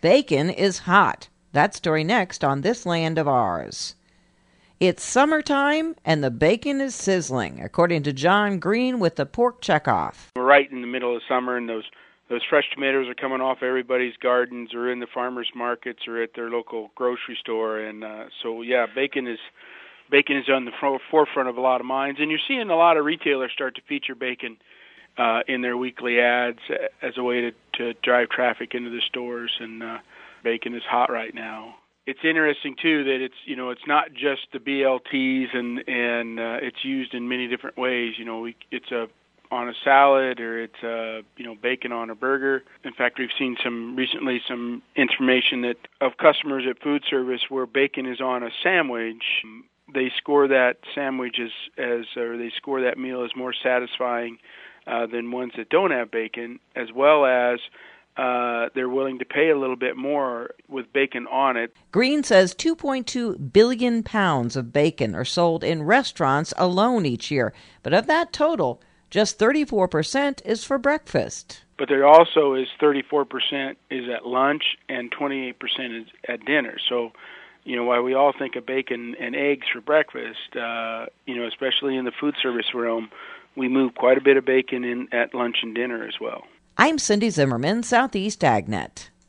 Bacon is hot. That story next on This Land of Ours. It's summertime and the bacon is sizzling, according to John Green with the Pork Checkoff. We're right in the middle of summer, and those fresh tomatoes are coming off everybody's gardens or in the farmers markets or at their local grocery store. And bacon is on the forefront of a lot of minds. And you're seeing a lot of retailers start to feature bacon in their weekly ads as a way to drive traffic into the stores. And bacon is hot right now. It's interesting too that it's not just the BLTs and it's used in many different ways. It's on a salad or it's bacon on a burger. In fact, we've seen some information of customers at food service where bacon is on a sandwich. They score that sandwich they score that meal as more satisfying than ones that don't have bacon, as well as they're willing to pay a little bit more with bacon on it. Green says 2.2 billion pounds of bacon are sold in restaurants alone each year. But of that total, just 34% is for breakfast. But there also is 34% is at lunch and 28% is at dinner. So, while we all think of bacon and eggs for breakfast, especially in the food service realm, we move quite a bit of bacon in at lunch and dinner as well. I'm Cindy Zimmerman, Southeast AgNet.